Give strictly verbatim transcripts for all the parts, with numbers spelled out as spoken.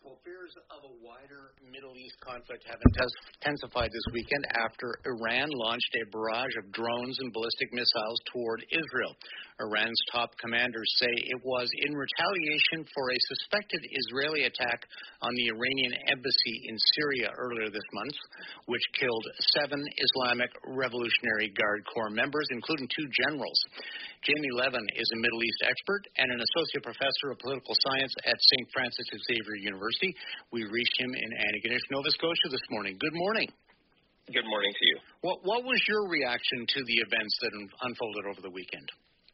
Well, fears of a wider Middle East conflict have intensified this weekend after Iran launched a barrage of drones and ballistic missiles toward Israel. Iran's top commanders say it was in retaliation for a suspected Israeli attack on the Iranian embassy in Syria earlier this month, which killed seven Islamic Revolutionary Guard Corps members, including two generals. Jamie Levin is a Middle East expert and an associate professor of political science at Saint Francis Xavier University. We reached him in Antigonish, Nova Scotia this morning. Good morning. Good morning to you. What, what was your reaction to the events that unfolded over the weekend?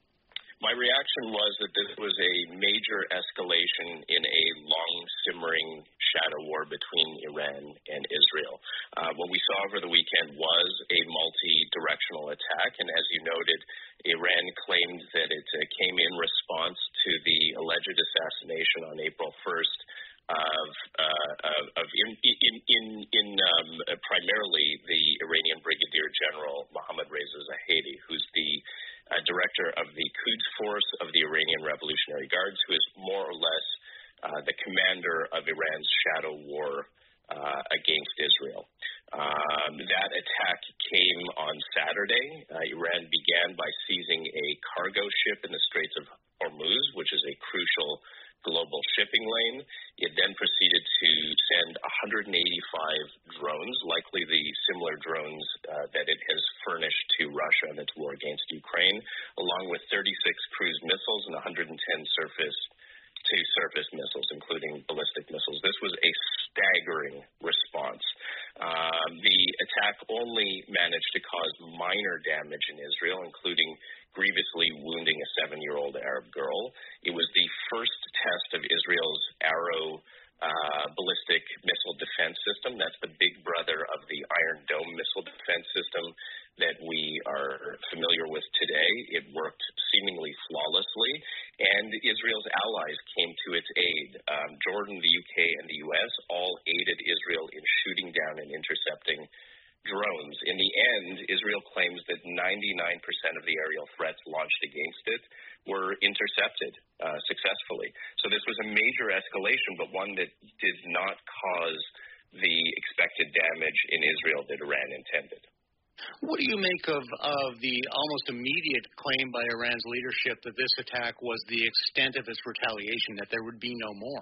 My reaction was that this was a major escalation in a long-simmering shadow war between Iran and Israel. Uh, what we saw over the weekend was a multi-directional attack, and as you noted, Iran claimed that it uh, came in response to the alleged assassination on April first of, uh, of, of in, in, in, in um, uh, primarily the Iranian Brigadier General Mohammad Reza Zahedi, who's the uh, director of the Quds Force of the Iranian Revolutionary Guards, who is more or less uh, the commander of Iran's shadow war uh, against Israel. Um, that attack came on Saturday. Uh, Iran began by seizing a cargo ship in the Straits of Hormuz, which is a crucial global shipping lane. It then proceeded to send one hundred eighty-five drones, likely the similar drones uh, that it has furnished to Russia in its war against Ukraine, along with thirty-six cruise missiles and one hundred ten surface to surface missiles, including ballistic missiles. This was a staggering response. Um, the attack only managed to cause minor damage in Israel, including grievously wounding a seven-year-old Arab girl. It was the first test of Israel's Arrow uh, ballistic missile defense system. That's the big brother of the Iron Dome missile defense system that we are familiar with today. It worked seemingly flawlessly, and Israel's allies came to its aid. Um, Jordan, the U K, and the U S all aided Israel in shooting down and intercepting drones. In the end, Israel claims that ninety-nine percent of the aerial threats launched against it were intercepted uh, successfully. So this was a major escalation, but one that did not cause the expected damage in Israel that Iran intended. What do you make of, of the almost immediate claim by Iran's leadership that this attack was the extent of its retaliation, that there would be no more?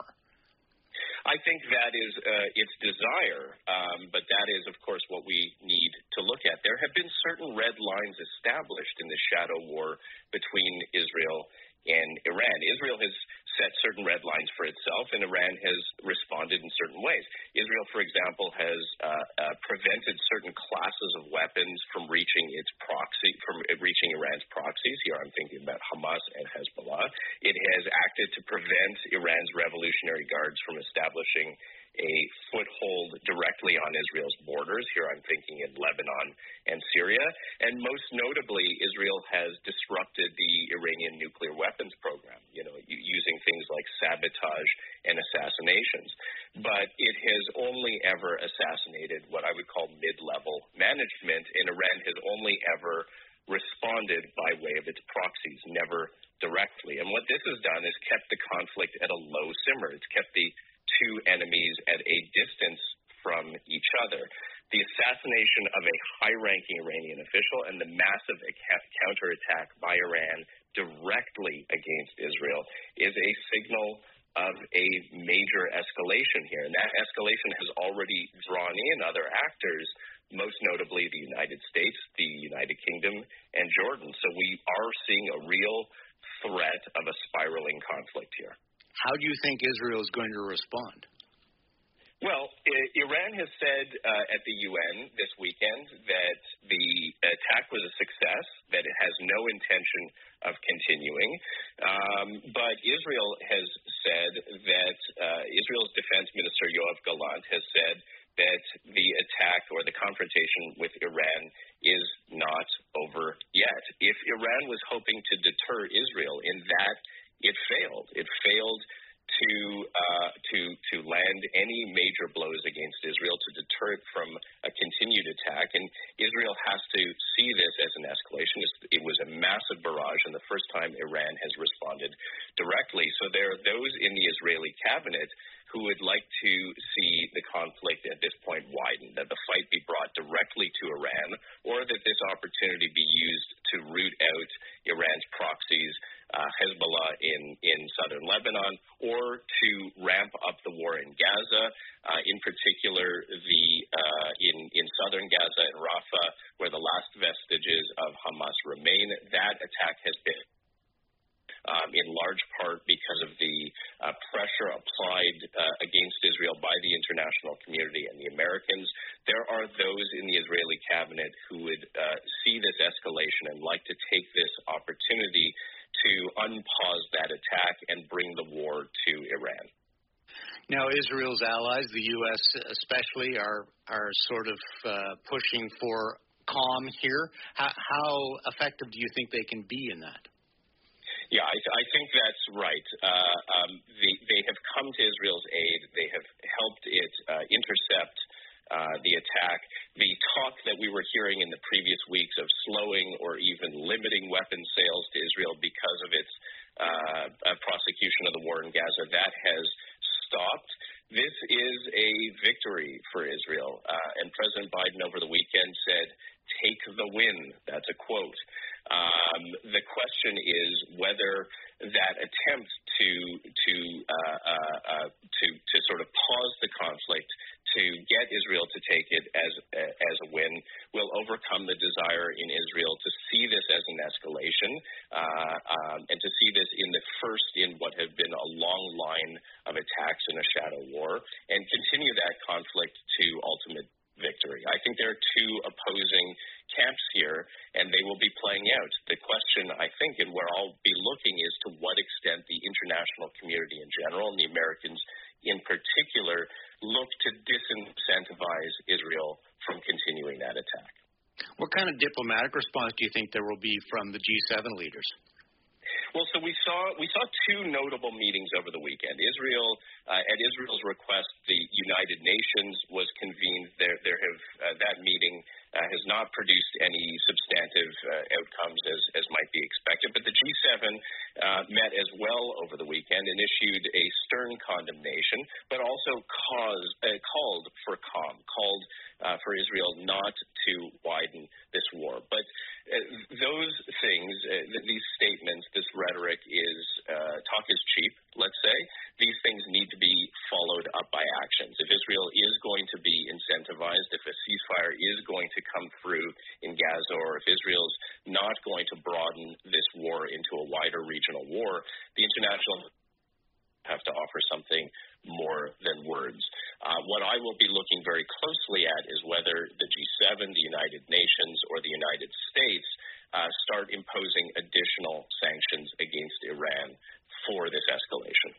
I think that is uh, its desire, um, but that is, of course, what we need to look at. There have been certain red lines established in the shadow war between Israel and Iran. Israel has set certain red lines for itself, and Iran has responded in certain ways. Israel, for example, has uh, uh, prevented certain classes of weapons from reaching its proxy, from reaching Iran's proxies. Here I'm thinking about Hamas and Hezbollah. It has acted to prevent Iran's Revolutionary Guards from establishing a foothold directly on Israel's borders. Here I'm thinking in Lebanon and Syria. And most notably, Israel has disrupted the Iranian nuclear weapons program, you know, using things like sabotage and assassinations. But it has only ever assassinated what I would call mid-level management, and Iran has only ever responded by way of its proxies, never directly. And what this has done is kept the conflict at a low simmer. It's kept the two enemies at a distance from each other. The assassination of a high-ranking Iranian official and the massive counterattack by Iran directly against Israel is a signal of a major escalation here. And that escalation has already drawn in other actors, most notably the United States, the United Kingdom, and Jordan. So we are seeing a real threat of a spiraling conflict here. How do you think Israel is going to respond? Well, Iran has said uh, at the U N this weekend that the attack was a success, that it has no intention of continuing. Um, but Israel has said that uh, Israel's Defense Minister Yoav Gallant has said that the attack or the confrontation with Iran is not over yet. If Iran was hoping to deter Israel, in that it failed. It failed to uh, to to land any major blows against Israel to deter it from a continued attack. And Israel has to see this as an escalation. It was a massive barrage, and the first time Iran has responded directly. So there are those in the Israeli cabinet who would like to see the conflict at this point widen, that the fight be brought directly to Iran, or that this opportunity be used to root out Iran's proxies, uh, Hezbollah in, in southern Lebanon, or to ramp up the war in Gaza, uh, in particular the uh, in, in southern Gaza and Rafah, where the last vestiges of Hamas remain. That attack has been Um, in large part because of the uh, pressure applied uh, against Israel by the international community and the Americans. There are those in the Israeli cabinet who would uh, see this escalation and like to take this opportunity to unpause that attack and bring the war to Iran. Now, Israel's allies, the U S especially, are are sort of uh, pushing for calm here. How, how effective do you think they can be in that? Yeah, I, I think that's right. Uh, um, they, they have come to Israel's aid. They have helped it uh, intercept uh, the attack. The talk that we were hearing in the previous weeks of slowing or even limiting weapons sales to Israel because of its uh, uh, prosecution of the war in Gaza, that has stopped. This is a victory for Israel. Uh, and President Biden over the weekend said, "Take the win." That's a quote. Um, the question is whether that attempt to to uh, uh, uh, to to sort of pause the conflict, to get Israel to take it as uh, as a win, will overcome the desire in Israel to see this as an escalation uh, um, and to see this in the first in what have been a long line of attacks in a shadow war, and continue that conflict to ultimate victory. I think there are two opposing camps here, and they will be playing out. The question, I think, and where I'll be looking is to what extent the international community in general and the Americans in particular look to disincentivize Israel from continuing that attack. What kind of diplomatic response do you think there will be from the G seven leaders? Well, so we saw we saw two notable meetings over the weekend. Israel, uh, at Israel's request, the United Nations was convened. There, there have uh, that meeting uh, has not produced any substantive uh, outcomes as, as might be expected. But the G seven uh, met as well over the weekend and issued a stern condemnation, but also caused, uh, called for calm, called uh, for Israel not to widen this war. But uh, those things, uh, these statements, this rhetoric is uh, talk is cheap, let's say. These things need to be followed up by actions. If Israel is going to be incentivized, if a ceasefire is going to come through in Gaza, or if Israel's not going to broaden this war into a wider regional war, the international have to offer something more than words. Uh, what I will be looking very closely at is whether the G seven, the United Nations, or the United States uh, start imposing additional sanctions against Iran for this escalation.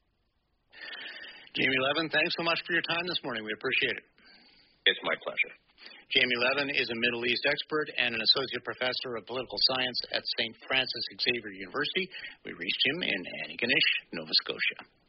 Jamie Levin, thanks so much for your time this morning. We appreciate it. It's my pleasure. Jamie Levin is a Middle East expert and an associate professor of political science at Saint Francis Xavier University. We reached him in Antigonish, Nova Scotia.